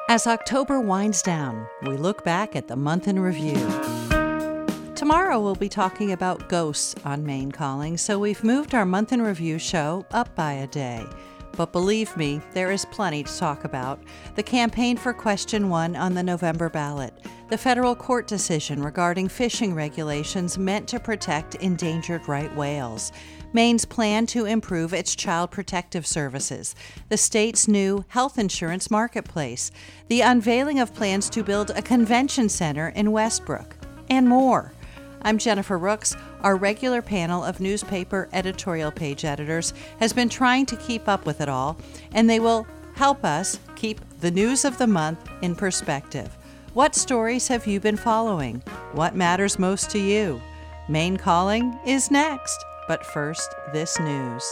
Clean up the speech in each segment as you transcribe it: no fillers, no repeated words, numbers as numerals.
As October winds down, we look back at the month in review. Tomorrow we'll be talking about ghosts on Maine Calling, so we've moved our month in review show up by a day. But believe me, there is plenty to talk about. The campaign for Question 1 on the November ballot, the federal court decision regarding fishing regulations meant to protect endangered right whales, Maine's plan to improve its child protective services, the state's new health insurance marketplace, the unveiling of plans to build a convention center in Westbrook, and more. I'm Jennifer Rooks. Our regular panel of newspaper editorial page editors has been trying to keep up with it all, and they will help us keep the news of the month in perspective. What stories have you been following? What matters most to you? Maine Calling is next, but first, this news.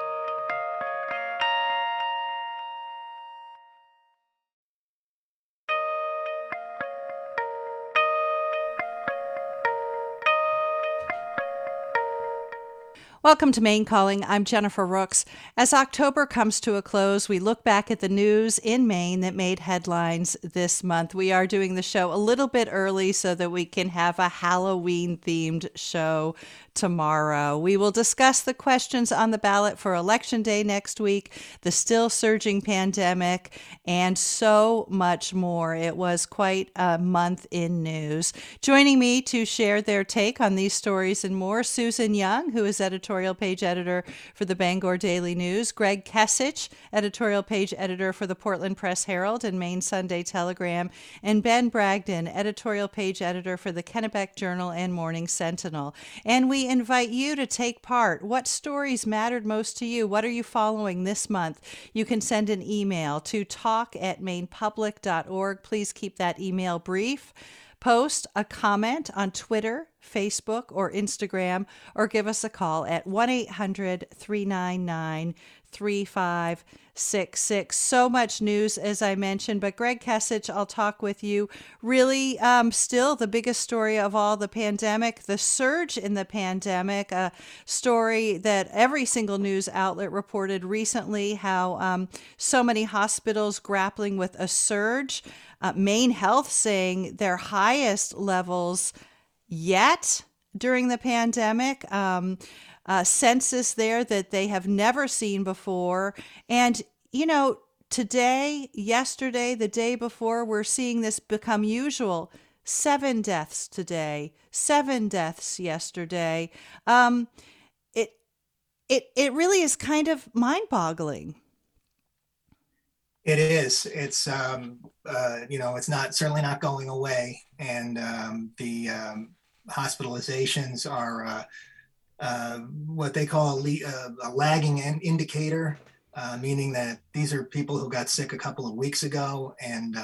Welcome to Maine Calling. I'm Jennifer Rooks. As October comes to a close, we look back at the news in Maine that made headlines this month. We are doing the show a little bit early so that we can have a Halloween-themed show tomorrow. We will discuss the questions on the ballot for Election Day next week, the still surging pandemic, and so much more. It was quite a month in news. Joining me to share their take on these stories and more, Susan Young, who is editorial page editor for the Bangor Daily News, Greg Kesich, editorial page editor for the Portland Press Herald and Maine Sunday Telegram, and Ben Bragdon, editorial page editor for the Kennebec Journal and Morning Sentinel. And we invite you to take part. What stories mattered most to you? What are you following this month? You can send an email to talk@mainepublic.org. Please keep that email brief. Post a comment on Twitter, Facebook, or Instagram, or give us a call at 1-800-399-3566. So much news, as I mentioned, but Greg Kesich, I'll talk with you. Really, still the biggest story of all, the pandemic, the surge in the pandemic, a story that every single news outlet reported recently, how so many hospitals grappling with a surge. Maine Health saying their highest levels yet during the pandemic, census there that they have never seen before. And, you know, today, yesterday, the day before, we're seeing this become usual. 7 deaths today, 7 deaths yesterday. It really is kind of mind-boggling. It is. It's it's certainly not going away, and the hospitalizations are what they call a lagging indicator, meaning that these are people who got sick a couple of weeks ago, and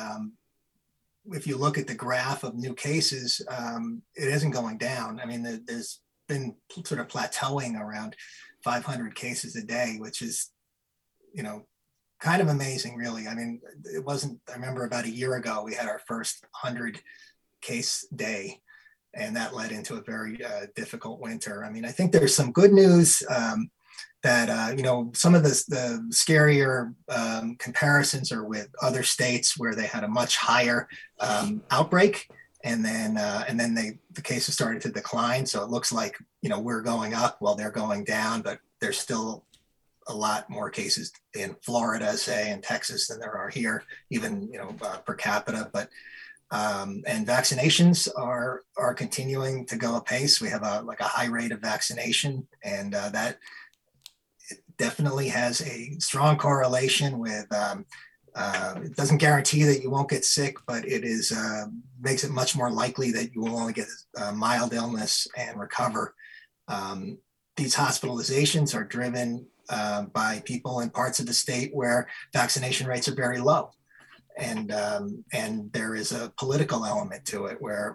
if you look at the graph of new cases, it isn't going down. I mean, there's been sort of plateauing around 500 cases a day, which is, kind of amazing, really. I mean, I remember about a year ago, we had our first 100 case day, and that led into a very difficult winter. I mean, I think there's some good news that, some of the scarier comparisons are with other states where they had a much higher outbreak. And then the cases started to decline. So it looks like, we're going up while they're going down, but there's still a lot more cases in Florida, say, and Texas than there are here, even per capita. But and vaccinations are continuing to go apace. We have a high rate of vaccination, and that definitely has a strong correlation with. It doesn't guarantee that you won't get sick, but it is makes it much more likely that you will only get a mild illness and recover. These hospitalizations are driven by people in parts of the state where vaccination rates are very low, and there is a political element to it where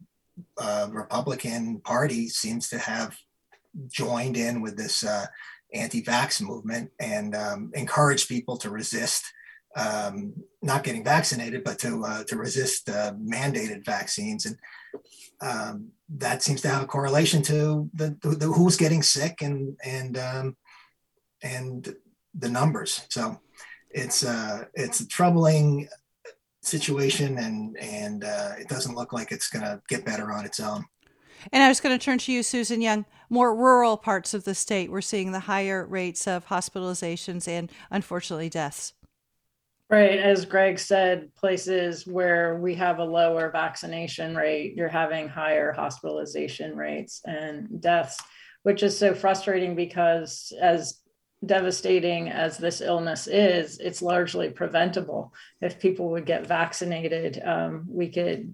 Republican Party seems to have joined in with this anti-vax movement and encouraged people to resist not getting vaccinated, but to resist mandated vaccines, and that seems to have a correlation to the who's getting sick and the numbers. So it's a troubling situation, and it doesn't look like it's going to get better on its own. And I was going to turn to you, Susan Young. More rural parts of the state, we're seeing the higher rates of hospitalizations and unfortunately deaths. Right. As Greg said, places where we have a lower vaccination rate, you're having higher hospitalization rates and deaths, which is so frustrating because as devastating as this illness is, it's largely preventable. If people would get vaccinated, we could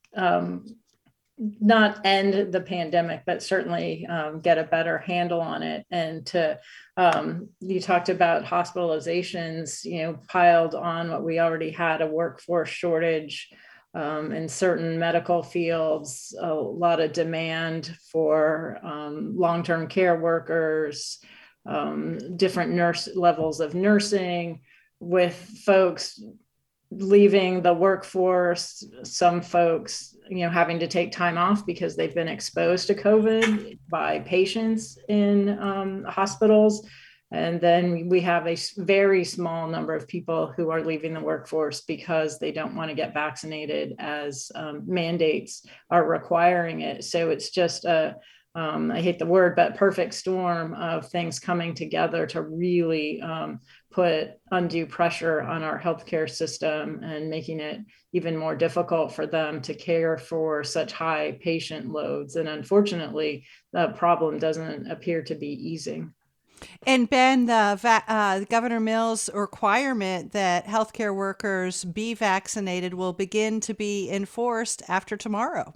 not end the pandemic, but certainly get a better handle on it. And to you talked about hospitalizations, piled on what we already had, a workforce shortage in certain medical fields, a lot of demand for long-term care workers, different nurse levels of nursing, with folks leaving the workforce, some folks having to take time off because they've been exposed to COVID by patients in hospitals. And then we have a very small number of people who are leaving the workforce because they don't want to get vaccinated, as mandates are requiring it. So it's just I hate the word, but perfect storm of things coming together to really put undue pressure on our healthcare system and making it even more difficult for them to care for such high patient loads. And unfortunately, the problem doesn't appear to be easing. And Ben, Governor Mills' requirement that healthcare workers be vaccinated will begin to be enforced after tomorrow.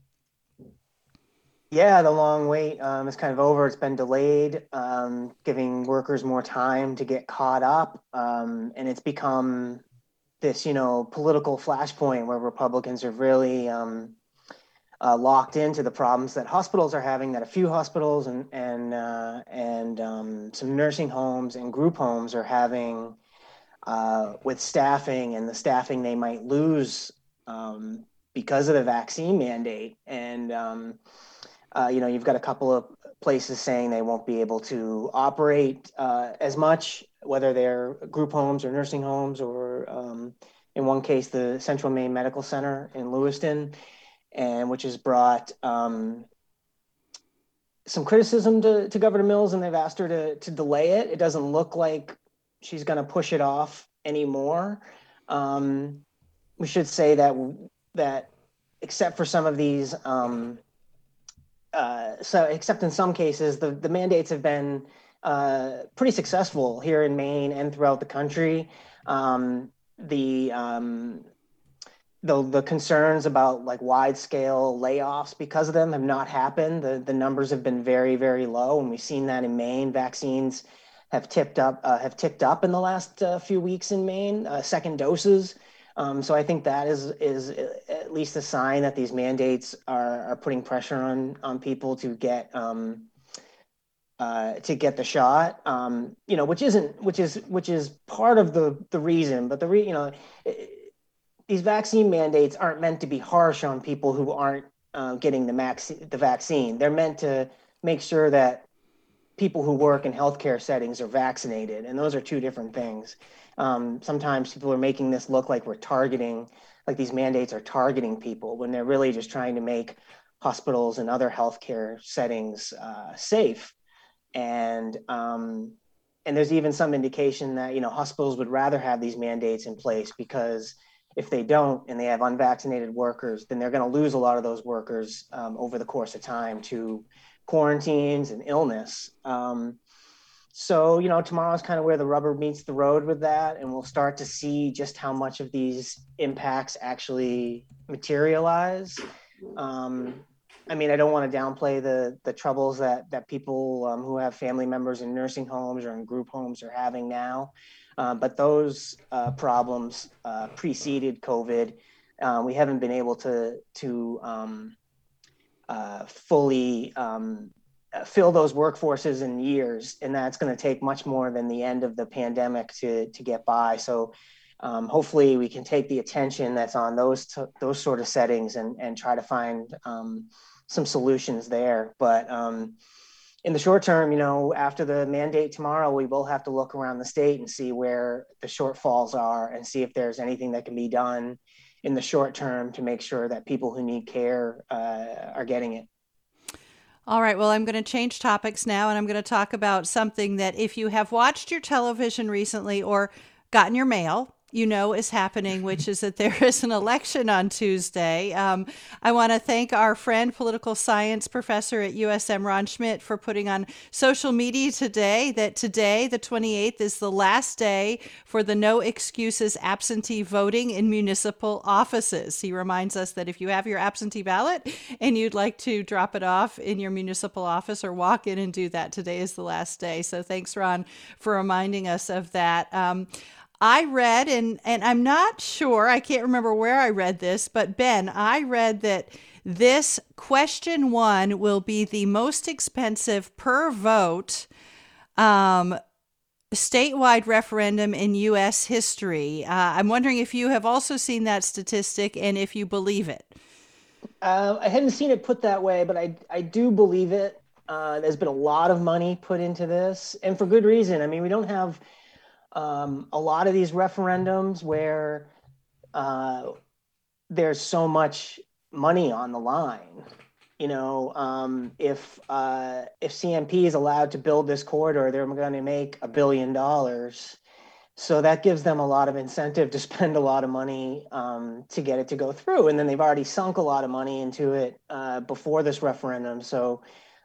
Yeah, the long wait is kind of over. It's been delayed, giving workers more time to get caught up. And it's become this, political flashpoint where Republicans are really locked into the problems that hospitals are having, that a few hospitals and some nursing homes and group homes are having with staffing, and the staffing they might lose because of the vaccine mandate. And you've got a couple of places saying they won't be able to operate as much, whether they're group homes or nursing homes, or in one case, the Central Maine Medical Center in Lewiston, and which has brought some criticism to Governor Mills, and they've asked her to delay it. It doesn't look like she's going to push it off anymore. We should say that except for some of these, except in some cases, the mandates have been pretty successful here in Maine and throughout the country. The concerns about like wide scale layoffs because of them have not happened. The numbers have been very, very low, and we've seen that in Maine. Vaccines have ticked up in the last few weeks in Maine, second doses. So I think that is at least a sign that these mandates are putting pressure on people to get the shot. Which is part of the reason, but these vaccine mandates aren't meant to be harsh on people who aren't getting the vaccine. They're meant to make sure that people who work in healthcare settings are vaccinated, and those are two different things. Sometimes people are making this look like these mandates are targeting people, when they're really just trying to make hospitals and other healthcare settings safe. And there's even some indication that hospitals would rather have these mandates in place, because if they don't and they have unvaccinated workers, then they're going to lose a lot of those workers over the course of time to quarantines and illness. So tomorrow's kind of where the rubber meets the road with that, and we'll start to see just how much of these impacts actually materialize. I don't want to downplay the troubles that people who have family members in nursing homes or in group homes are having now. But those problems preceded COVID. We haven't been able to fully fill those workforces in years, and that's going to take much more than the end of the pandemic to get by. So hopefully we can take the attention that's on those sort of settings and try to find some solutions there. But in the short term, after the mandate tomorrow, we will have to look around the state and see where the shortfalls are and see if there's anything that can be done in the short term to make sure that people who need care are getting it. All right. Well, I'm going to change topics now, and I'm going to talk about something that if you have watched your television recently or gotten your mail, is happening, which is that there is an election on Tuesday. I want to thank our friend, political science professor at USM, Ron Schmidt, for putting on social media today that today, the 28th, is the last day for the no excuses absentee voting in municipal offices. He reminds us that if you have your absentee ballot and you'd like to drop it off in your municipal office or walk in and do that, today is the last day. So thanks, Ron, for reminding us of that. I read, and I'm not sure, I can't remember where I read this, but Ben, I read that this question 1 will be the most expensive per vote statewide referendum in U.S. history. I'm wondering if you have also seen that statistic and if you believe it. I hadn't seen it put that way, but I do believe it. There's been a lot of money put into this, and for good reason. I mean, we don't have a lot of these referendums where there's so much money on the line. If CMP is allowed to build this corridor, they're going to make $1 billion. So that gives them a lot of incentive to spend a lot of money to get it to go through. And then they've already sunk a lot of money into it before this referendum. So,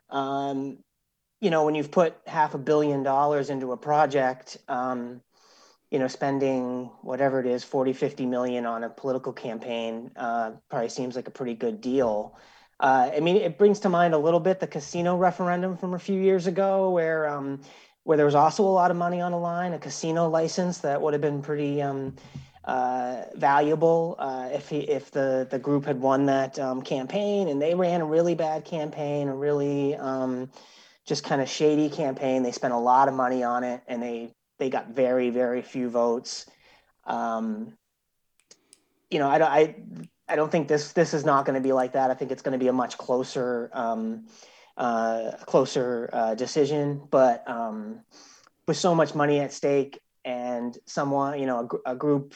when you've put $500 million into a project, spending whatever it is, 40, 50 million on a political campaign probably seems like a pretty good deal. It brings to mind a little bit the casino referendum from a few years ago where there was also a lot of money on the line, a casino license that would have been pretty valuable if the group had won that campaign, and they ran a really bad campaign, a really just kind of shady campaign. They spent a lot of money on it, and they got very, very few votes. I don't think this is not going to be like that. I think it's going to be a much closer decision. But with so much money at stake and someone, a group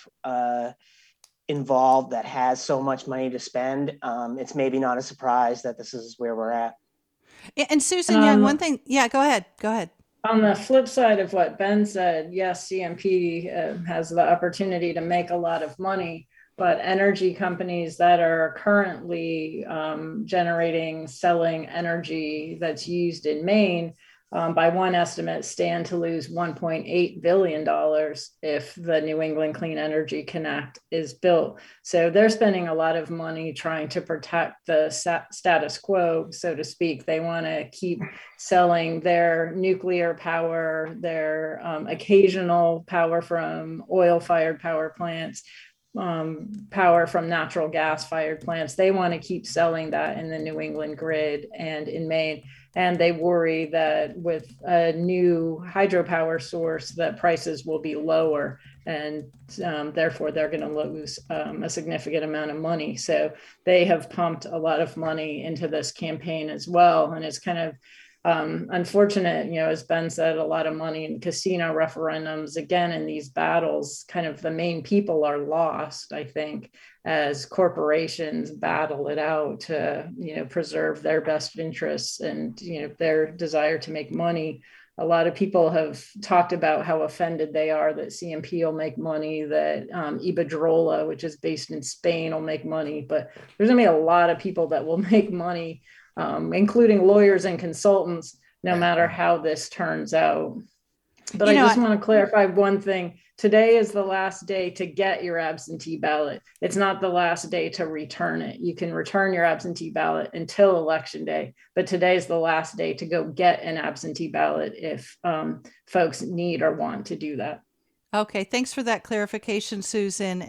involved that has so much money to spend, it's maybe not a surprise that this is where we're at. And Susan Young, one thing, go ahead. On the flip side of what Ben said, yes, CMP has the opportunity to make a lot of money, but energy companies that are currently selling energy that's used in Maine, by one estimate, stand to lose $1.8 billion if the New England Clean Energy Connect is built. So they're spending a lot of money trying to protect the status quo, so to speak. They want to keep selling their nuclear power, their occasional power from oil-fired power plants, power from natural gas-fired plants. They want to keep selling that in the New England grid and in Maine. And they worry that with a new hydropower source, that prices will be lower, and therefore they're going to lose a significant amount of money. So they have pumped a lot of money into this campaign as well. And it's kind of unfortunate, as Ben said, a lot of money in casino referendums. Again, in these battles, kind of the main people are lost, I think, as corporations battle it out to, preserve their best interests and, their desire to make money. A lot of people have talked about how offended they are that CMP will make money, that Iberdrola, which is based in Spain, will make money. But there's going to be a lot of people that will make money, including lawyers and consultants, no matter how this turns out. But I just want to clarify one thing. Today is the last day to get your absentee ballot. It's not the last day to return it. You can return your absentee ballot until Election Day, but today is the last day to go get an absentee ballot if folks need or want to do that. Okay, thanks for that clarification, Susan.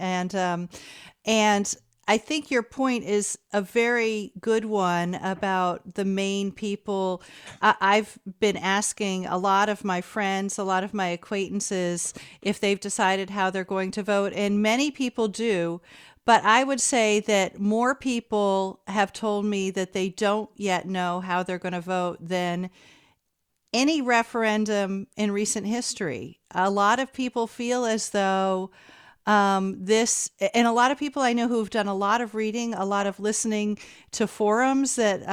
And I think your point is a very good one about the Maine people. I've been asking a lot of my friends, a lot of my acquaintances, if they've decided how they're going to vote, and many people do. But I would say that more people have told me that they don't yet know how they're going to vote than any referendum in recent history. A lot of people feel as though this, and a lot of people I know who've done a lot of reading, a lot of listening to forums that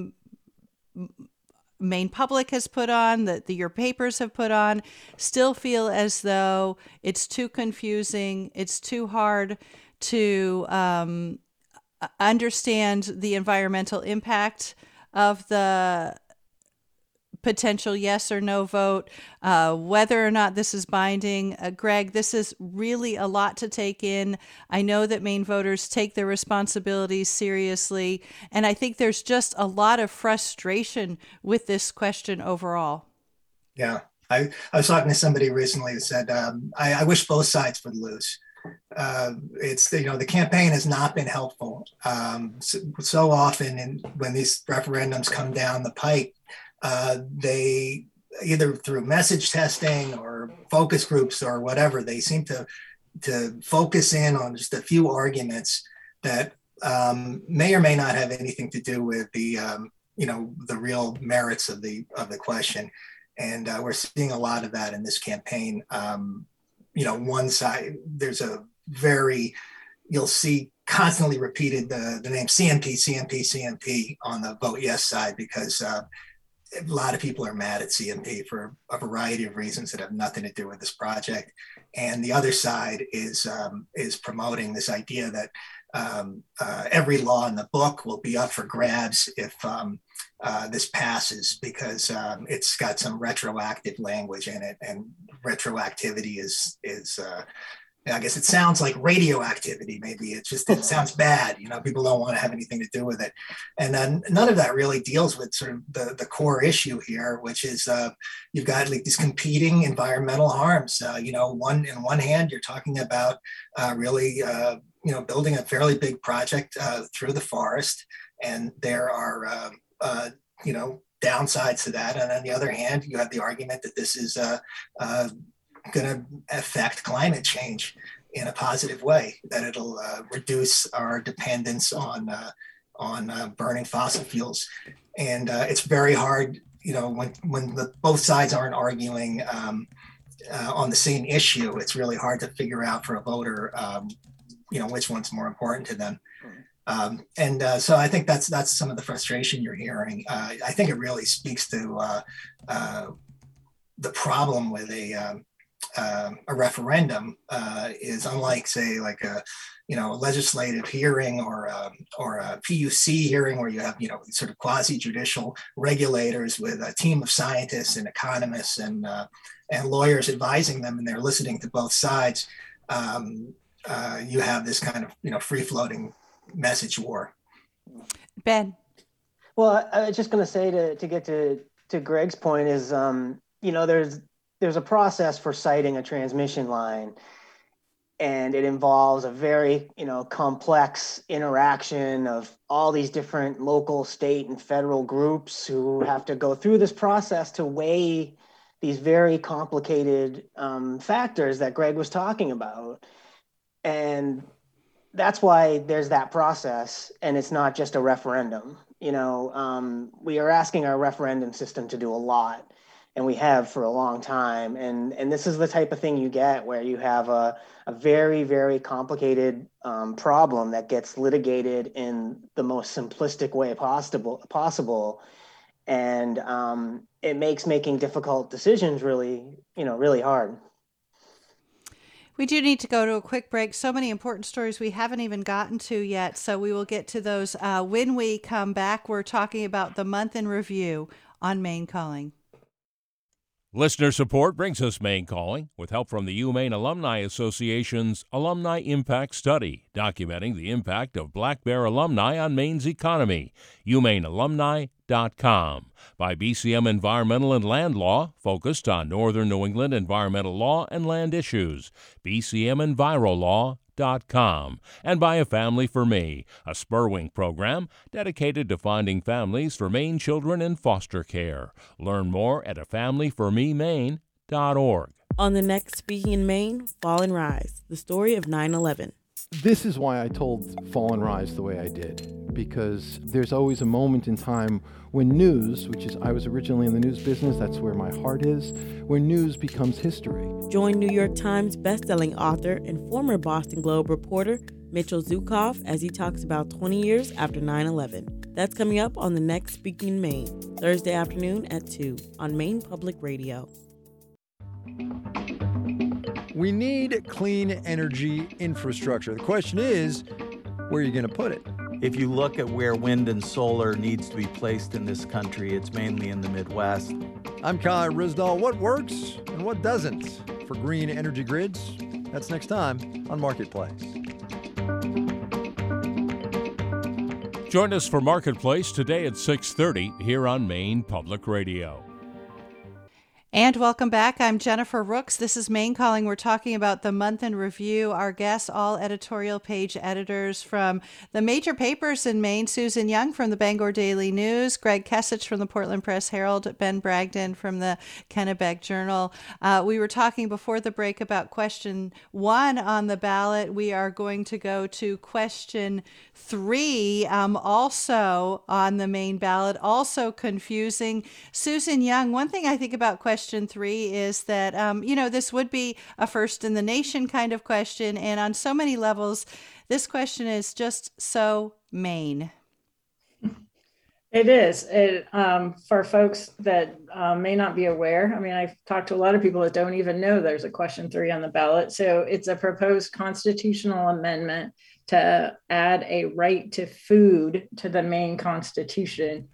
Maine Public has put on, that your papers have put on, still feel as though it's too confusing, it's too hard to understand the environmental impact of the potential yes or no vote, whether or not this is binding. Greg, this is really a lot to take in. I know that Maine voters take their responsibilities seriously, and I think there's just a lot of frustration with this question overall. Yeah, I was talking to somebody recently who said, I wish both sides would lose. It's, the campaign has not been helpful. So often when these referendums come down the pike, they either through message testing or focus groups or whatever, they seem to focus in on just a few arguments that may or may not have anything to do with the real merits of the question. And we're seeing a lot of that in this campaign. One side, you'll see constantly repeated the name CMP on the vote yes side, because a lot of people are mad at CMP for a variety of reasons that have nothing to do with this project. And the other side is promoting this idea that every law in the book will be up for grabs if this passes, because it's got some retroactive language in it, and retroactivity is I guess it sounds like radioactivity. Maybe it sounds bad. People don't want to have anything to do with it. And then none of that really deals with sort of the core issue here, which is you've got like these competing environmental harms. In one hand, you're talking about really, building a fairly big project through the forest. And there are, downsides to that. And on the other hand, you have the argument that this is going to affect climate change in a positive way, that it'll reduce our dependence on burning fossil fuels. And it's very hard, when both sides aren't arguing on the same issue, it's really hard to figure out for a voter, which one's more important to them. So I think that's some of the frustration you're hearing. I think it really speaks to the problem with a referendum is, unlike, say, like a legislative hearing or a PUC hearing, where you have sort of quasi-judicial regulators with a team of scientists and economists and lawyers advising them, and they're listening to both sides. You have this kind of free-floating message war. Ben. Well, I was just going to say to get to Greg's point is, there's a process for siting a transmission line, and it involves a very, complex interaction of all these different local, state, and federal groups who have to go through this process to weigh these very complicated factors that Greg was talking about. And that's why there's that process, and it's not just a referendum. We are asking our referendum system to do a lot, and we have for a long time. And this is the type of thing you get where you have a very, very complicated problem that gets litigated in the most simplistic way possible. And it makes making difficult decisions really, really hard. We do need to go to a quick break. So many important stories we haven't even gotten to yet, so we will get to those when we come back. We're talking about the month in review on Maine Calling. Listener support brings us Maine Calling, with help from the UMaine Alumni Association's Alumni Impact Study, documenting the impact of Black Bear alumni on Maine's economy. UMaineAlumni.com. By BCM Environmental and Land Law, focused on Northern New England environmental law and land issues. BCMEnvirolaw.com. And by A Family for Me, a Spurwink program dedicated to finding families for Maine children in foster care. Learn more at afamilyformemaine.org. On the next Speaking in Maine, Fall and Rise, the story of 9/11. This is why I told Fall and Rise the way I did. because there's always a moment in time when news, I was originally in the news business, that's where my heart is, where news becomes history. Join New York Times bestselling author and former Boston Globe reporter Mitchell Zukoff as he talks about 20 years after 9/11. That's coming up on the next Speaking in Maine, Thursday afternoon at 2 on Maine Public Radio. We need clean energy infrastructure. The question is, where are you going to put it? If you look at where wind and solar needs to be placed in this country, it's mainly in the Midwest. I'm Kai Rizdal. What works and what doesn't for green energy grids? That's next time on Marketplace. Join us for Marketplace today at 6:30 here on Maine Public Radio. And welcome back. I'm Jennifer Rooks. This is Maine Calling. We're talking about the month in review. Our guests, all editorial page editors from the major papers in Maine. Susan Young from the Bangor Daily News, Greg Kesich from the Portland Press Herald, Ben Bragdon from the Kennebec Journal. We were talking before the break about question 1 on the ballot. We are going to go to question 3, also on the main ballot, also confusing. Susan Young, one thing I think about question 3 is that, this would be a first in the nation kind of question. And on so many levels, this question is just so Maine. It is. For folks that may not be aware, I've talked to a lot of people that don't even know there's a question 3 on the ballot. So it's a proposed constitutional amendment to add a right to food to the Maine Constitution.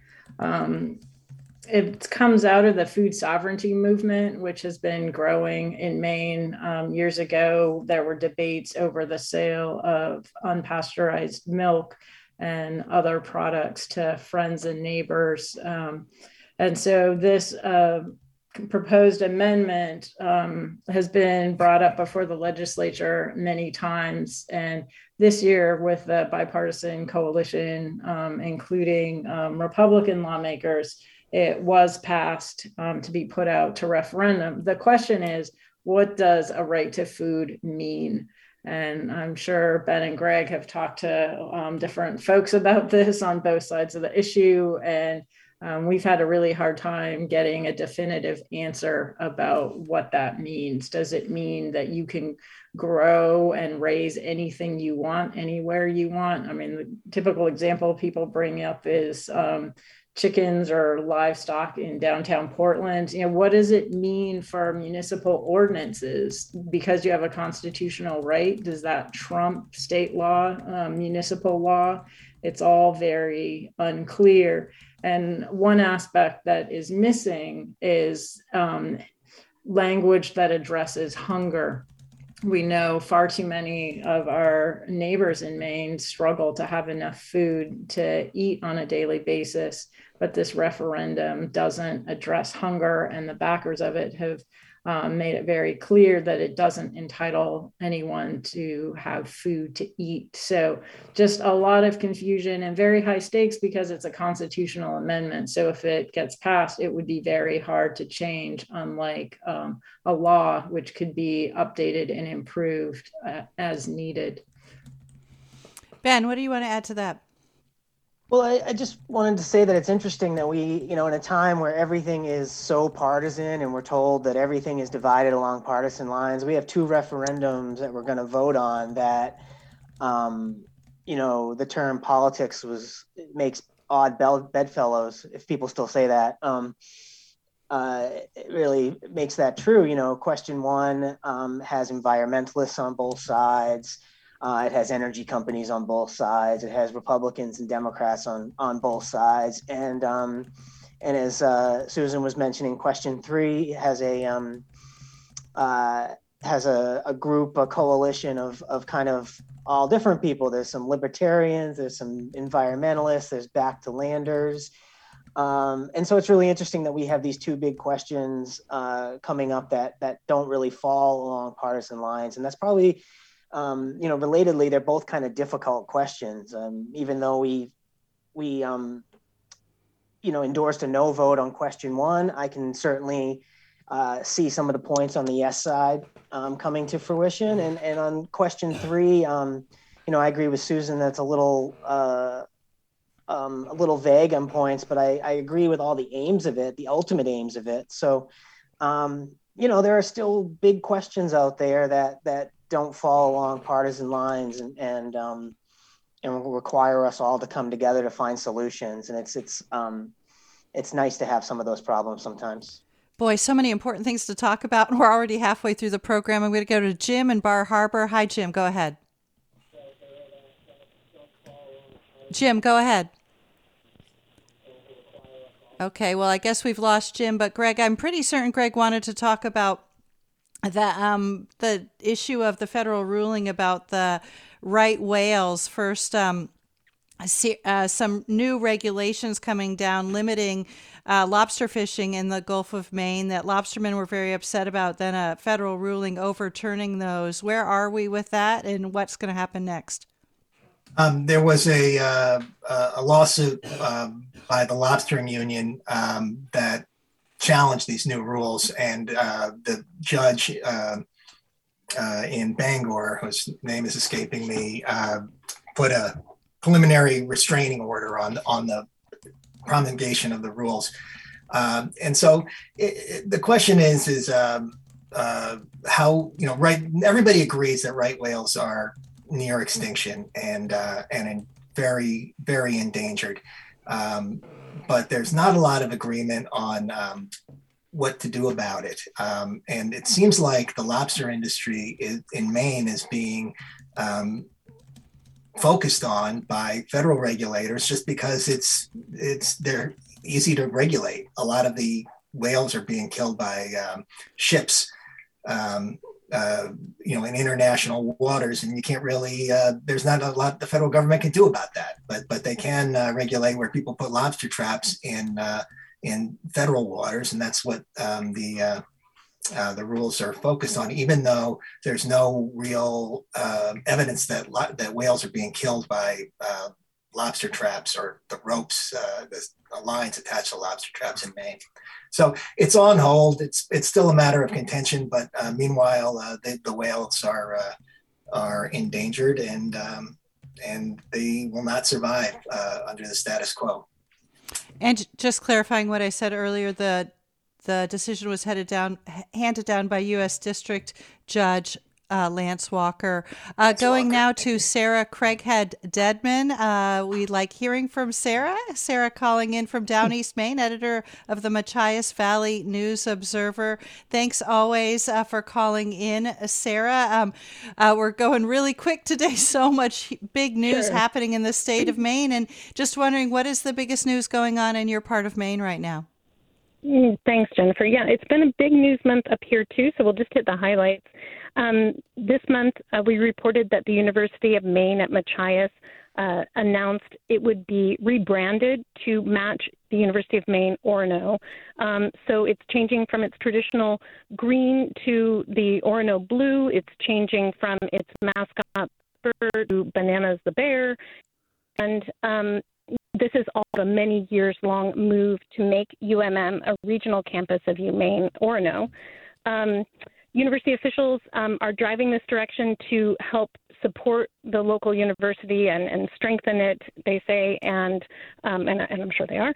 It comes out of the food sovereignty movement, which has been growing in Maine. Years ago, there were debates over the sale of unpasteurized milk and other products to friends and neighbors. And so this proposed amendment has been brought up before the legislature many times. And this year, with the bipartisan coalition, including Republican lawmakers, it was passed to be put out to referendum. The question is, what does a right to food mean? And I'm sure Ben and Greg have talked to different folks about this on both sides of the issue. And we've had a really hard time getting a definitive answer about what that means. Does it mean that you can grow and raise anything you want, anywhere you want? The typical example people bring up is chickens or livestock in downtown Portland. What does it mean for municipal ordinances? Because you have a constitutional right, does that trump state law, municipal law? It's all very unclear. And one aspect that is missing is language that addresses hunger. We know far too many of our neighbors in Maine struggle to have enough food to eat on a daily basis, but this referendum doesn't address hunger, and the backers of it have made it very clear that it doesn't entitle anyone to have food to eat. So just a lot of confusion and very high stakes because it's a constitutional amendment. So if it gets passed, it would be very hard to change, unlike a law, which could be updated and improved as needed. Ben, what do you want to add to that? Well, I just wanted to say that it's interesting that we, in a time where everything is so partisan and we're told that everything is divided along partisan lines, we have 2 referendums that we're going to vote on that, the term politics makes odd bedfellows, if people still say that. It really makes that true. Question 1 has environmentalists on both sides. It has energy companies on both sides. It has Republicans and Democrats on both sides. And as Susan was mentioning, question 3 has a group, a coalition of kind of all different people. There's some libertarians, there's some environmentalists, there's back to landers. And so it's really interesting that we have these 2 big questions coming up that don't really fall along partisan lines. And that's probably relatedly, they're both kind of difficult questions. Even though we endorsed a no vote on question 1, I can certainly see some of the points on the yes side coming to fruition. And on question 3, I agree with Susan. That's a little a little vague on points, but I agree with all the aims of it, the ultimate aims of it. So, there are still big questions out there that don't fall along partisan lines and require us all to come together to find solutions. And it's nice to have some of those problems sometimes. Boy, so many important things to talk about. We're already halfway through the program. I'm going to go to Jim in Bar Harbor. Hi, Jim. Go ahead. Jim, go ahead. Okay, well, I guess we've lost Jim, but Greg, I'm pretty certain Greg wanted to talk about the issue of the federal ruling about the right whales. First, some new regulations coming down limiting lobster fishing in the Gulf of Maine that lobstermen were very upset about, then a federal ruling overturning those. Where are we with that, and what's going to happen next? There was a lawsuit by the Lobstering Union that challenged these new rules, and the judge in Bangor, whose name is escaping me, put a preliminary restraining order on the promulgation of the rules. And so the question is how, everybody agrees that right whales are near extinction and very, very endangered. But there's not a lot of agreement on what to do about it. And it seems like the lobster industry in Maine is being focused on by federal regulators just because they're easy to regulate. A lot of the whales are being killed by ships, in international waters, and you can't really. There's not a lot the federal government can do about that, but they can regulate where people put lobster traps in federal waters, and that's what the rules are focused on. Even though there's no real evidence that whales are being killed by lobster traps or the ropes, the lines attached to lobster traps in Maine. So it's on hold. It's still a matter of contention, but meanwhile, the whales are endangered and they will not survive under the status quo. And just clarifying what I said earlier, the decision was handed down by U.S. District Judge Lance Walker. Going now to Sarah Craighead Dedman. We like hearing from Sarah. Sarah calling in from Down East Maine, editor of the Machias Valley News Observer. Thanks always for calling in, Sarah. We're going really quick today. So much big news happening in the state of Maine. And just wondering, what is the biggest news going on in your part of Maine right now? Thanks, Jennifer. Yeah, it's been a big news month up here, too, so we'll just hit the highlights. This month, we reported that the University of Maine at Machias announced it would be rebranded to match the University of Maine Orono. So it's changing from its traditional green to the Orono blue. It's changing from its mascot to Bananas the Bear. And this is all a many years long move to make UMM a regional campus of UMaine Orono. University officials are driving this direction to help support the local university and strengthen it, they say, and I'm sure they are.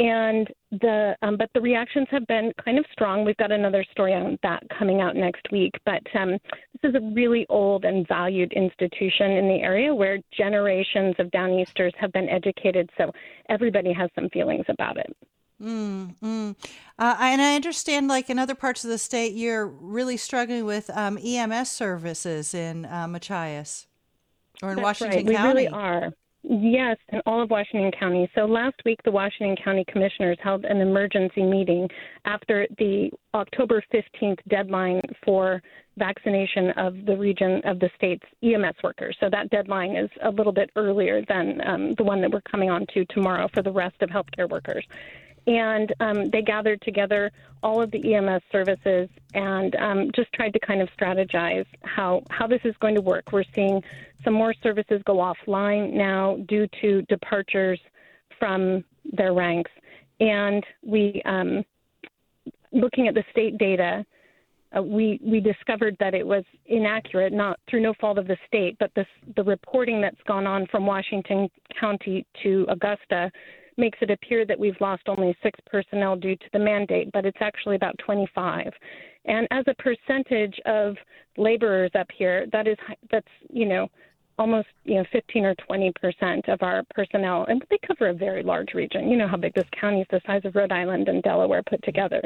But the reactions have been kind of strong. We've got another story on that coming out next week. But this is a really old and valued institution in the area where generations of Downeasters have been educated. So everybody has some feelings about it. And I understand, like in other parts of the state, you're really struggling with EMS services in Machias or in That's Washington right. County. We really are. Yes, in all of Washington County. So last week, the Washington County Commissioners held an emergency meeting after the October 15th deadline for vaccination of the region of the state's EMS workers. So that deadline is a little bit earlier than the one that we're coming on to tomorrow for the rest of healthcare workers. And they gathered together all of the EMS services and just tried to kind of strategize how this is going to work. We're seeing some more services go offline now due to departures from their ranks. And we, looking at the state data, we discovered that it was inaccurate, not through no fault of the state, but the reporting that's gone on from Washington County to Augusta makes it appear that we've lost only 6 personnel due to the mandate, but it's actually about 25. And as a percentage of laborers up here, that's almost 15 or 20% of our personnel, and they cover a very large region. You know how big this county is, the size of Rhode Island and Delaware put together.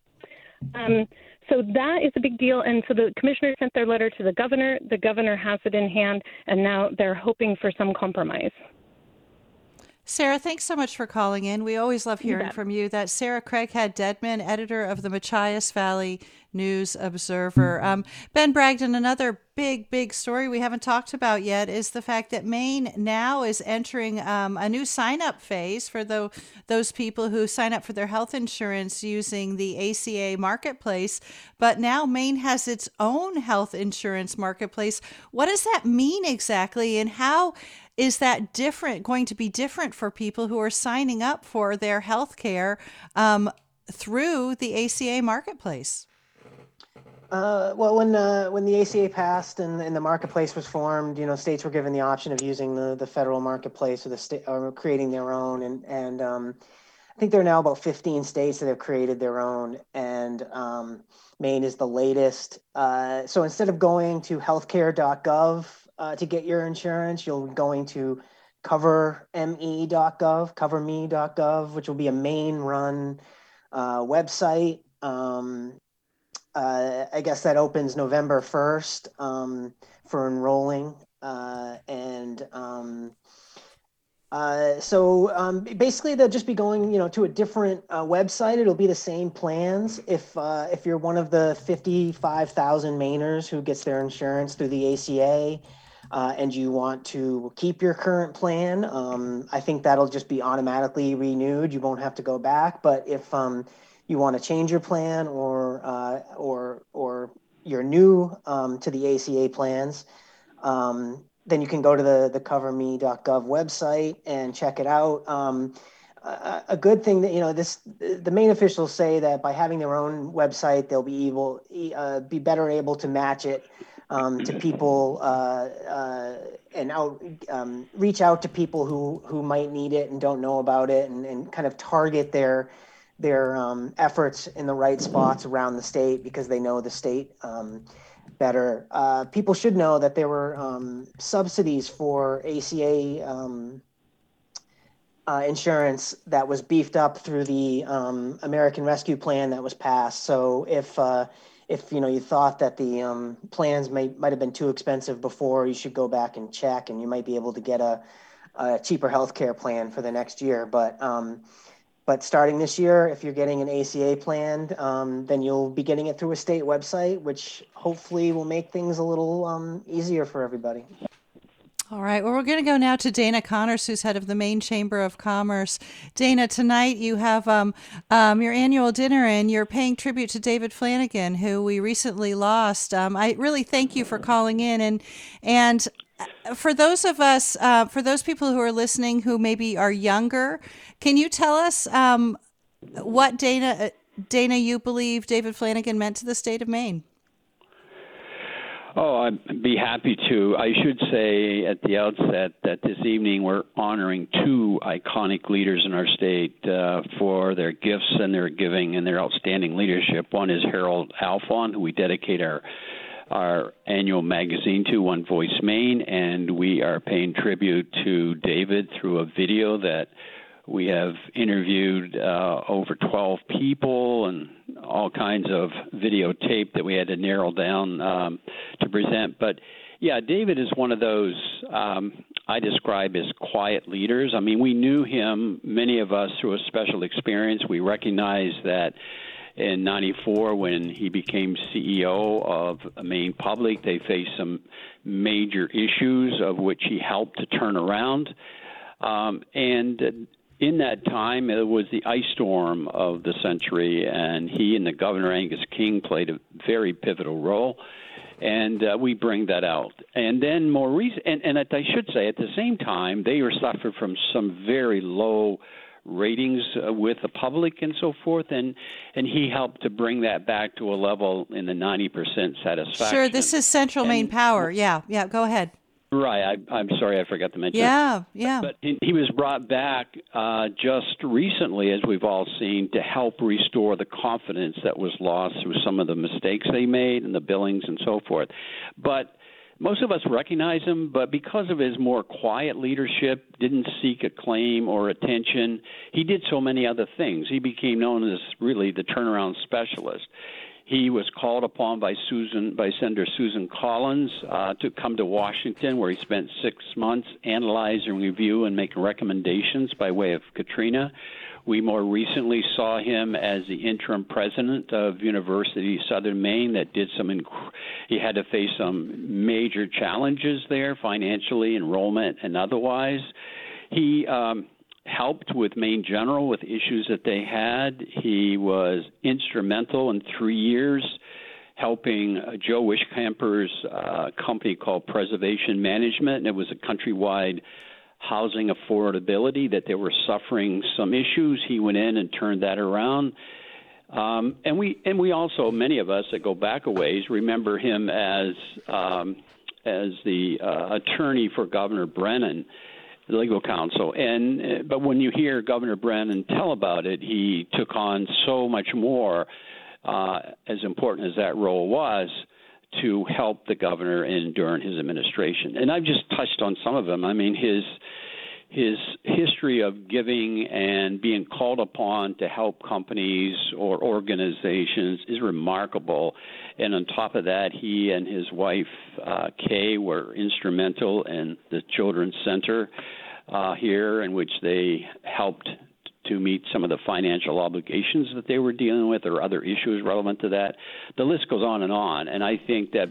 So that is a big deal. And so the commissioner sent their letter to the governor. The governor has it in hand, and now they're hoping for some compromise. Sarah, thanks so much for calling in. We always love hearing from you. That's Sarah Craighead-Deadman, editor of the Machias Valley News Observer. Ben Bragdon, another big story we haven't talked about yet is the fact that Maine now is entering a new sign-up phase for those people who sign up for their health insurance using the ACA marketplace. But now Maine has its own health insurance marketplace. What does that mean exactly, and how is that going to be different for people who are signing up for their health care through the ACA marketplace? Well, when the ACA passed and the marketplace was formed, states were given the option of using the federal marketplace or creating their own. And I think there are now about 15 states that have created their own, and Maine is the latest. So instead of going to healthcare.gov to get your insurance, you're going to coverme.gov, which will be a Maine-run website. I guess that opens November 1st for enrolling. So basically they'll just be going, to a different website. It'll be the same plans. If you're one of the 55,000 Mainers who gets their insurance through the ACA, and you want to keep your current plan, I think that'll just be automatically renewed. You won't have to go back. But if you want to change your plan or you're new to the ACA plans, then you can go to the coverme.gov website and check it out. A good thing that the Maine officials say that by having their own website, they'll be better able to match it to people and reach out to people who might need it and don't know about it, and kind of target their efforts in the right spots around the state because they know the state better. People should know that there were subsidies for ACA insurance that was beefed up through the American Rescue Plan that was passed. So if you thought that the plans might have been too expensive before, you should go back and check, and you might be able to get a cheaper healthcare plan for the next year. But starting this year, if you're getting an ACA plan, then you'll be getting it through a state website, which hopefully will make things a little easier for everybody. All right. Well, we're going to go now to Dana Connors, who's head of the Maine Chamber of Commerce. Dana, tonight you have your annual dinner, and you're paying tribute to David Flanagan, who we recently lost. I really thank you for calling in. And for those of us, for those people who are listening who maybe are younger, can you tell us what, Dana, you believe David Flanagan meant to the state of Maine? Oh, I'd be happy to. I should say at the outset that this evening we're honoring 2 iconic leaders in our state for their gifts and their giving and their outstanding leadership. One is Harold Alfond, who we dedicate our annual magazine to, One Voice Maine, and we are paying tribute to David through a video that we have interviewed over 12 people and all kinds of videotape that we had to narrow down to present. But, yeah, David is one of those I describe as quiet leaders. I mean, we knew him, many of us, through a special experience. We recognized that in 94, when he became CEO of Maine Public, they faced some major issues of which he helped to turn around. And in that time, it was the ice storm of the century, and he and the governor, Angus King, played a very pivotal role, and we bring that out. And then more recent, and I should say, at the same time, they were suffered from some very low ratings with the public and so forth, and he helped to bring that back to a level in the 90% satisfaction. Sure, this is Central Maine Power. Yeah, go ahead. Right. I'm sorry, I forgot to mention. Yeah. But he was brought back just recently, as we've all seen, to help restore the confidence that was lost through some of the mistakes they made and the billings and so forth. But most of us recognize him, but because of his more quiet leadership, didn't seek acclaim or attention, he did so many other things. He became known as really the turnaround specialist. He was called upon by Senator Susan Collins to come to Washington, where he spent 6 months analyzing, review, and making recommendations by way of Katrina. We more recently saw him as the interim president of University of Southern Maine. That did he had to face some major challenges there, financially, enrollment, and otherwise. He helped with Maine General with issues that they had. He was instrumental in 3 years helping Joe Wishcamper's company called Preservation Management, and it was a countrywide housing affordability that they were suffering some issues. He went in and turned that around. And we also, many of us that go back a ways, remember him as the attorney for Governor Brennan, the legal counsel. But when you hear Governor Brennan tell about it, he took on so much more, as important as that role was, to help the governor during his administration. And I've just touched on some of them. I mean, his history of giving and being called upon to help companies or organizations is remarkable. And on top of that, he and his wife, Kay, were instrumental in the Children's Center here, in which they helped to meet some of the financial obligations that they were dealing with or other issues relevant to that. The list goes on. And I think that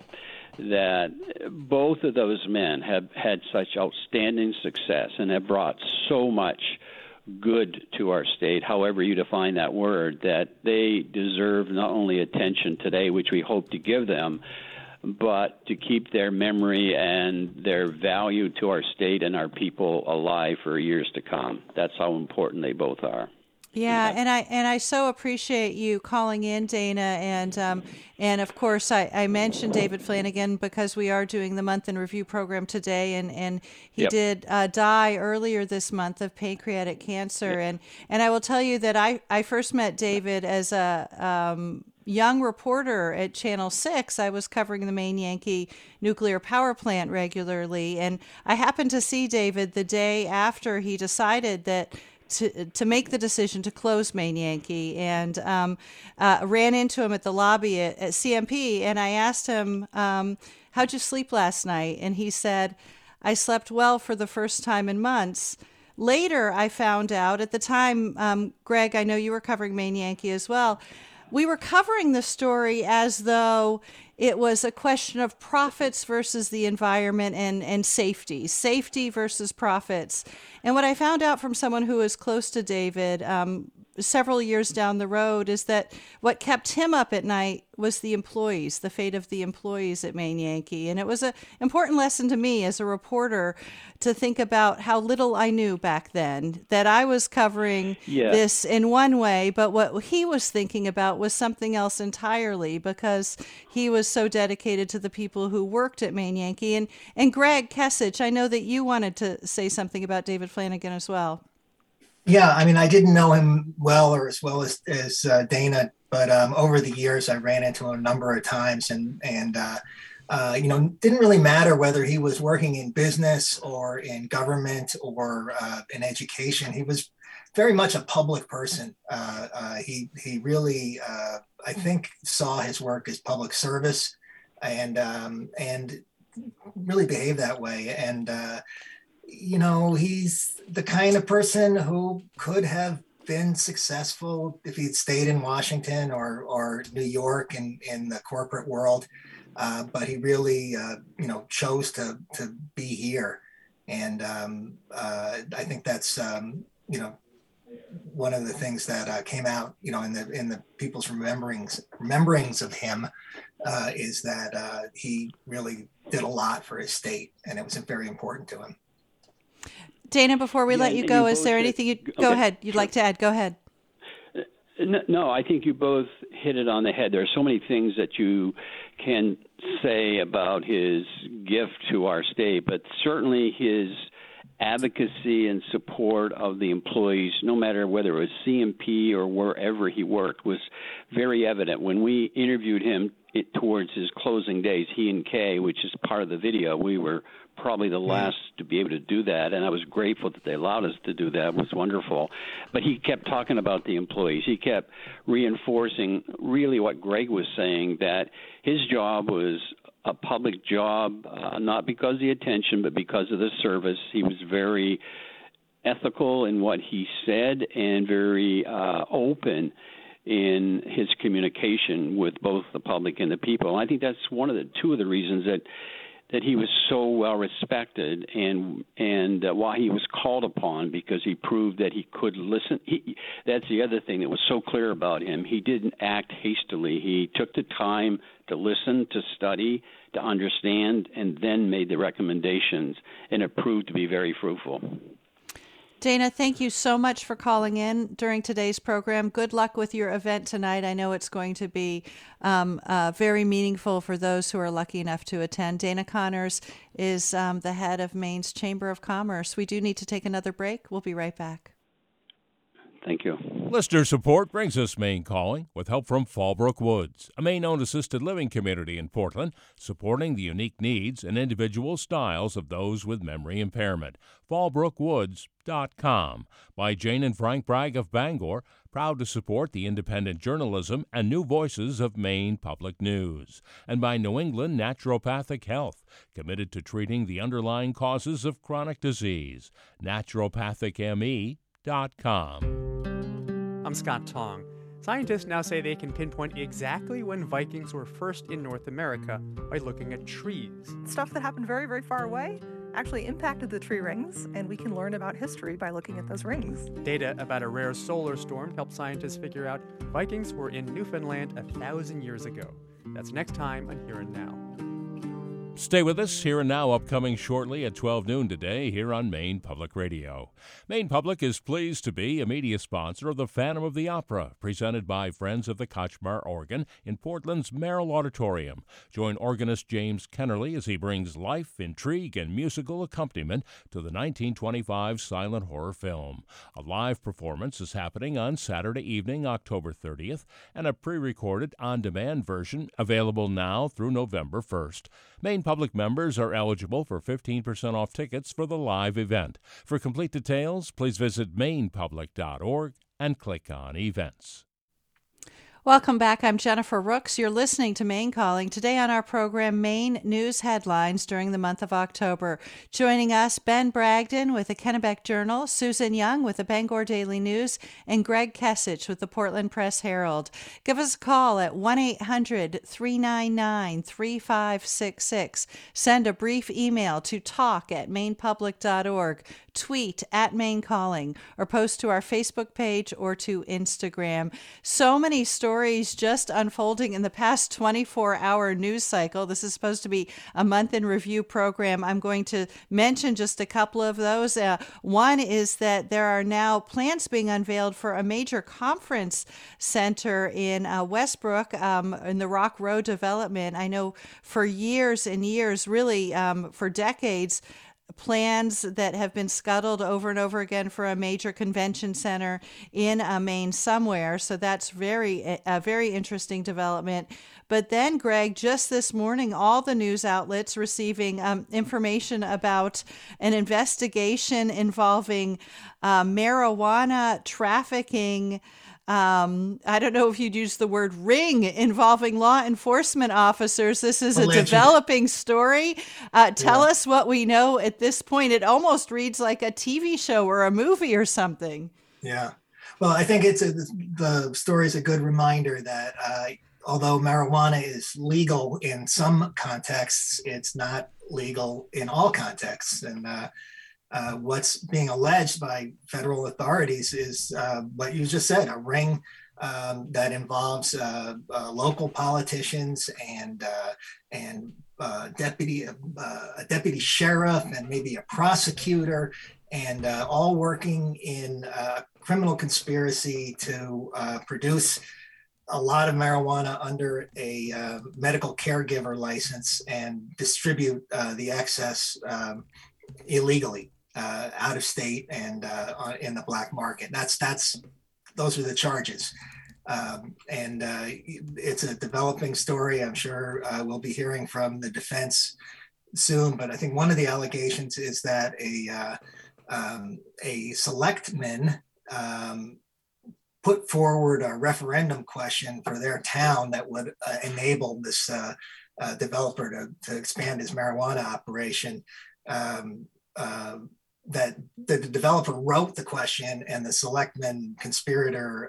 both of those men have had such outstanding success and have brought so much good to our state, however you define that word, that they deserve not only attention today, which we hope to give them, but to keep their memory and their value to our state and our people alive for years to come. That's how important they both are. Yeah, and I so appreciate you calling in, Dana, and of course I mentioned David Flanagan because we are doing the Month in Review program today, and he did die earlier this month of pancreatic cancer, and I will tell you that I first met David as a young reporter at Channel 6. I was covering the Maine Yankee nuclear power plant regularly, and I happened to see David the day after he decided that to make the decision to close Maine Yankee, and ran into him at the lobby at CMP, and I asked him, how'd you sleep last night? And he said, I slept well for the first time in months. Later, I found out, at the time, Greg, I know you were covering Maine Yankee as well, we were covering the story as though it was a question of profits versus the environment and safety versus profits. And what I found out from someone who was close to David several years down the road is that what kept him up at night was the employees, the fate of the employees at Maine Yankee. And it was an important lesson to me as a reporter to think about how little I knew back then, that I was covering this in one way, but what he was thinking about was something else entirely, because he was so dedicated to the people who worked at Maine Yankee. And Greg Kesich, I know that you wanted to say something about David Flanagan as well. Yeah, I mean, I didn't know him well or as well as Dana, but over the years I ran into him a number of times, and didn't really matter whether he was working in business or in government or in education. He was very much a public person. He really, I think, saw his work as public service, and really behaved that way. And he's the kind of person who could have been successful if he'd stayed in Washington or New York in the corporate world. But he really, chose to be here. And I think that's, one of the things that came out, in the people's rememberings of him is that he really did a lot for his state, and it was very important to him. Dana, before we let you go, is there anything go ahead, you'd like to add? Go ahead. No, I think you both hit it on the head. There are so many things that you can say about his gift to our state, but certainly his advocacy and support of the employees, no matter whether it was CMP or wherever he worked, was very evident. When we interviewed him towards his closing days, he and Kay, which is part of the video, we were probably the last to be able to do that, and I was grateful that they allowed us to do that. It was wonderful. But he kept talking about the employees. He kept reinforcing really what Greg was saying, that his job was a public job, not because of the attention, but because of the service. He was very ethical in what he said and very open in his communication with both the public and the people. And I think that's two of the reasons that he was so well respected and why he was called upon, because he proved that he could listen. That's the other thing that was so clear about him. He didn't act hastily. He took the time to listen, to study, to understand, and then made the recommendations, and it proved to be very fruitful. Dana, thank you so much for calling in during today's program. Good luck with your event tonight. I know it's going to be very meaningful for those who are lucky enough to attend. Dana Connors is the head of Maine's Chamber of Commerce. We do need to take another break. We'll be right back. Thank you. Listener support brings us Maine Calling with help from Fallbrook Woods, a Maine-owned assisted living community in Portland, supporting the unique needs and individual styles of those with memory impairment. FallbrookWoods.com. By Jane and Frank Bragg of Bangor, proud to support the independent journalism and new voices of Maine Public News. And by New England Naturopathic Health, committed to treating the underlying causes of chronic disease. NaturopathicME.com. I'm Scott Tong. Scientists now say they can pinpoint exactly when Vikings were first in North America by looking at trees. Stuff that happened very, very far away actually impacted the tree rings, and we can learn about history by looking at those rings. Data about a rare solar storm helped scientists figure out Vikings were in Newfoundland 1,000 years ago. That's next time on Here and Now. Stay with us. Here and Now upcoming shortly at 12 noon today here on Maine Public Radio. Maine Public is pleased to be a media sponsor of the Phantom of the Opera, presented by Friends of the Kachmar Organ in Portland's Merrill Auditorium. Join organist James Kennerly as he brings life, intrigue, and musical accompaniment to the 1925 silent horror film. A live performance is happening on Saturday evening, October 30th, and a pre-recorded on-demand version available now through November 1st. Maine Public members are eligible for 15% off tickets for the live event. For complete details, please visit mainepublic.org and click on Events. Welcome back. I'm Jennifer Rooks. You're listening to Maine Calling. Today on our program, Maine News Headlines during the month of October. Joining us, Ben Bragdon with the Kennebec Journal, Susan Young with the Bangor Daily News, and Greg Kesich with the Portland Press Herald. Give us a call at 1-800-399-3566. Send a brief email to talk@mainepublic.org. Tweet @Maine Calling, or post to our Facebook page or to Instagram. So many stories just unfolding in the past 24-hour news cycle. This is supposed to be a month in review program. I'm going to mention just a couple of those. One is that there are now plans being unveiled for a major conference center in Westbrook in the Rock Row development. I know for years and years, really for decades, plans that have been scuttled over and over again for a major convention center in Maine somewhere. So that's a very interesting development. But then, Greg, just this morning, all the news outlets receiving information about an investigation involving marijuana trafficking. I don't know if you'd use the word ring involving law enforcement officers. This is a developing story. Tell us what we know at this point. It almost reads like a TV show or a movie or something. Yeah. Well, I think the story is a good reminder that although marijuana is legal in some contexts, it's not legal in all contexts. And what's being alleged by federal authorities is what you just said, a ring that involves local politicians and a deputy sheriff and maybe a prosecutor. and all working in criminal conspiracy to produce a lot of marijuana under a medical caregiver license and distribute the excess illegally out of state and in the black market. Those are the charges. It's a developing story. I'm sure we'll be hearing from the defense soon, but I think one of the allegations is that a selectman put forward a referendum question for their town that would enable this developer to expand his marijuana operation. That the developer wrote the question and the selectman conspirator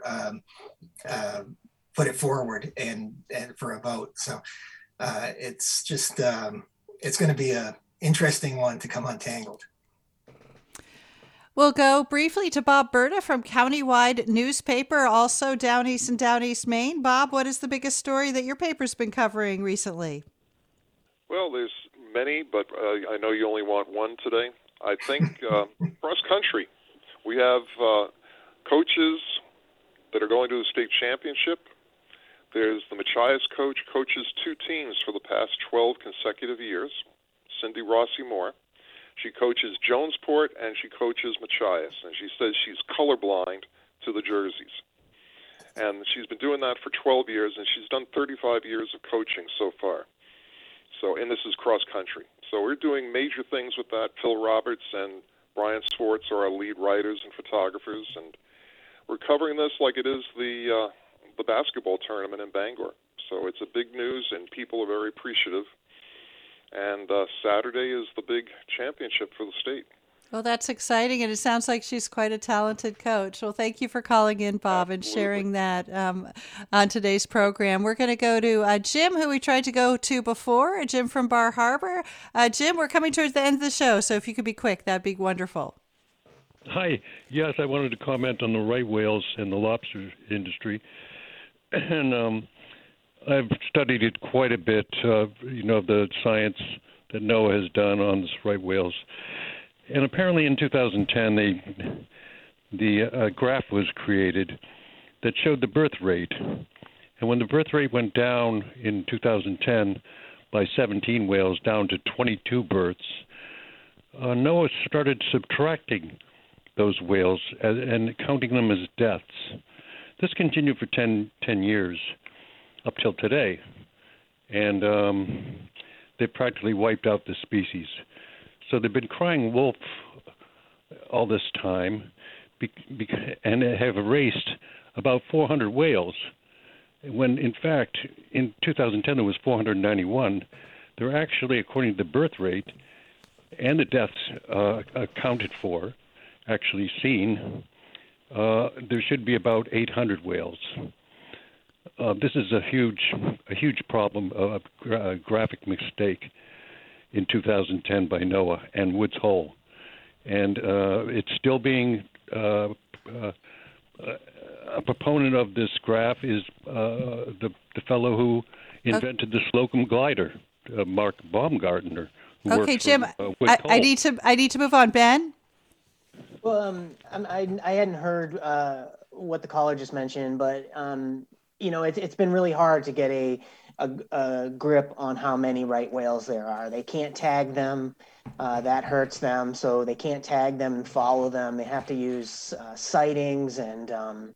put it forward and for a vote. So it's just it's going to be an interesting one to come untangled. We'll go briefly to Bob Berta from Countywide Newspaper, also Down East and Down East Maine. Bob, what is the biggest story that your paper's been covering recently? Well, there's many, but I know you only want one today. I think cross country, we have coaches that are going to the state championship. There's the Machias coach, coaches 2 teams for the past 12 consecutive years, Cindy Rossi Moore. She coaches Jonesport and she coaches Machias, and she says she's colorblind to the jerseys. And she's been doing that for 12 years, and she's done 35 years of coaching so far. And this is cross country. So we're doing major things with that. Phil Roberts and Brian Swartz are our lead writers and photographers, and we're covering this like it is the basketball tournament in Bangor. So it's a big news, and people are very appreciative. And Saturday is the big championship for the state. Well, that's exciting, and it sounds like she's quite a talented coach. Well, thank you for calling in, Bob, and sharing that on today's program. We're going to go to Jim, who we tried to go to before, Jim from Bar Harbor. Jim, we're coming towards the end of the show, so if you could be quick, that'd be wonderful. Hi. Yes, I wanted to comment on the right whales and the lobster industry. And I've studied it quite a bit, the science that NOAA has done on this right whales. And apparently in 2010, the graph was created that showed the birth rate. And when the birth rate went down in 2010 by 17 whales down to 22 births, NOAA started subtracting those whales and counting them as deaths. This continued for 10 years up till today. And they practically wiped out the species. So they've been crying wolf all this time and have erased about 400 whales, when in fact in 2010 there was 491. They're actually, according to the birth rate and the deaths accounted for, actually seen, there should be about 800 whales. This is a huge problem, a graphic mistake in 2010 by NOAA and Woods Hole. And it's still being, a proponent of this graph is the fellow who invented the Slocum glider, Mark Baumgartner. Okay, Jim, I need to move on. Ben? Well, I hadn't heard what the caller just mentioned, but it's been really hard to get a grip on how many right whales there are. They can't tag them. That hurts them. So they can't tag them and follow them. They have to use sightings and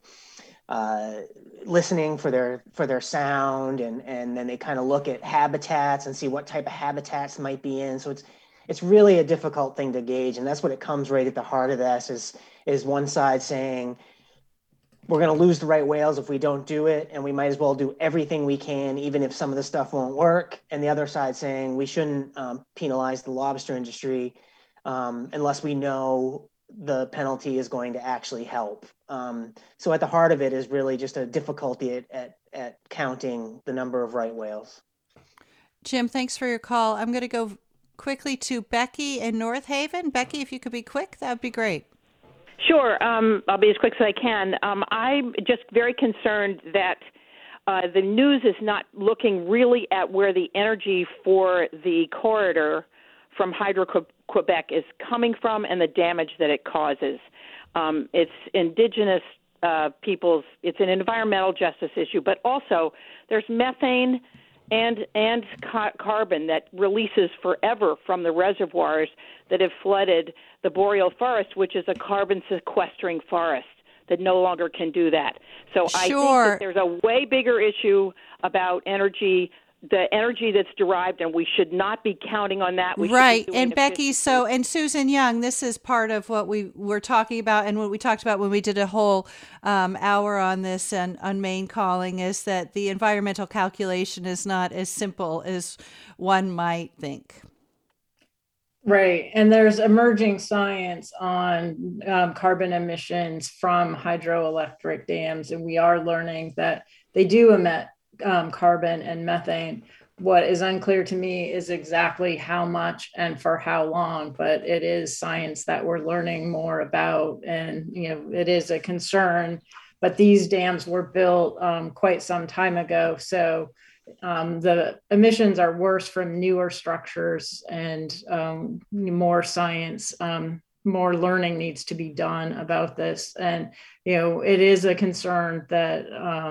listening for their sound, and then they kind of look at habitats and see what type of habitats might be in. So it's really a difficult thing to gauge, and that's what it comes right at the heart of this is one side saying, we're going to lose the right whales if we don't do it, and we might as well do everything we can, even if some of the stuff won't work. And the other side saying we shouldn't penalize the lobster industry unless we know the penalty is going to actually help. So at the heart of it is really just a difficulty at counting the number of right whales. Jim, thanks for your call. I'm going to go quickly to Becky in North Haven. Becky, if you could be quick, that would be great. Sure. I'll be as quick as I can. I'm just very concerned that the news is not looking really at where the energy for the corridor from Hydro-Quebec is coming from and the damage that it causes. It's indigenous peoples. It's an environmental justice issue, but also there's methane and carbon that releases forever from the reservoirs that have flooded the boreal forest, which is a carbon sequestering forest that no longer can do that. So I think that there's a way bigger issue about energy, the energy that's derived, and we should not be counting on that. Right. And Becky, and Susan Young, this is part of what we were talking about and what we talked about when we did a whole hour on this and on Maine Calling, is that the environmental calculation is not as simple as one might think. Right. And there's emerging science on carbon emissions from hydroelectric dams. And we are learning that they do emit carbon and methane. What is unclear to me is exactly how much and for how long, but it is science that we're learning more about. And, it is a concern, but these dams were built quite some time ago. So the emissions are worse from newer structures, and more science, more learning needs to be done about this. And, it is a concern that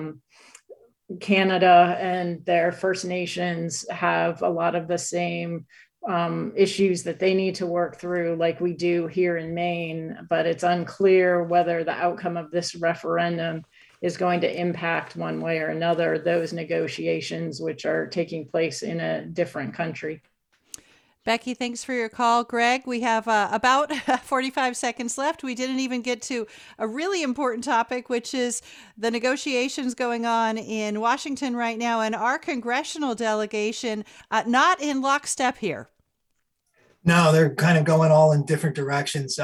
Canada and their First Nations have a lot of the same issues that they need to work through, like we do here in Maine, but it's unclear whether the outcome of this referendum is going to impact one way or another those negotiations, which are taking place in a different country. Becky, thanks for your call. Greg, we have about 45 seconds left. We didn't even get to a really important topic, which is the negotiations going on in Washington right now, and our congressional delegation not in lockstep here. No, they're kind of going all in different directions.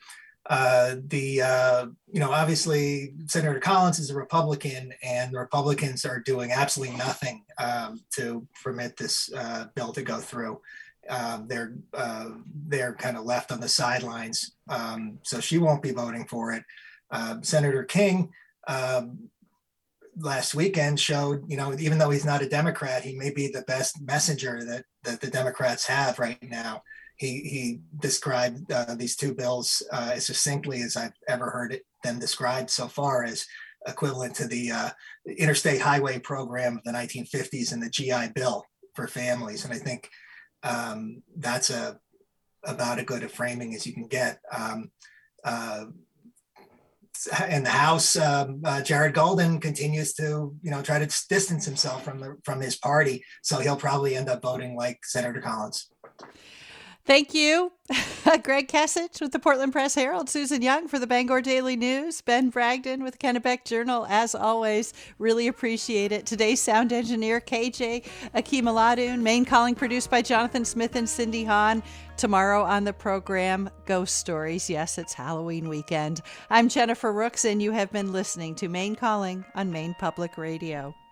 Obviously Senator Collins is a Republican, and the Republicans are doing absolutely nothing to permit this bill to go through. They're kind of left on the sidelines, so she won't be voting for it. Senator King last weekend showed, even though he's not a Democrat, he may be the best messenger that the Democrats have right now. He described these two bills as succinctly as I've ever heard them described so far, as equivalent to the Interstate Highway Program of the 1950s and the GI Bill for families. And I think that's about as good a framing as you can get. In the House, Jared Golden continues to, try to distance himself from his party. So he'll probably end up voting like Senator Collins. Thank you, Greg Kasich with the Portland Press Herald, Susan Young for the Bangor Daily News, Ben Bragdon with Kennebec Journal. As always, really appreciate it. Today's sound engineer, KJ Akeem-Aladoun. Maine Calling produced by Jonathan Smith and Cindy Hahn. Tomorrow on the program, Ghost Stories. Yes, it's Halloween weekend. I'm Jennifer Rooks, and you have been listening to Maine Calling on Maine Public Radio.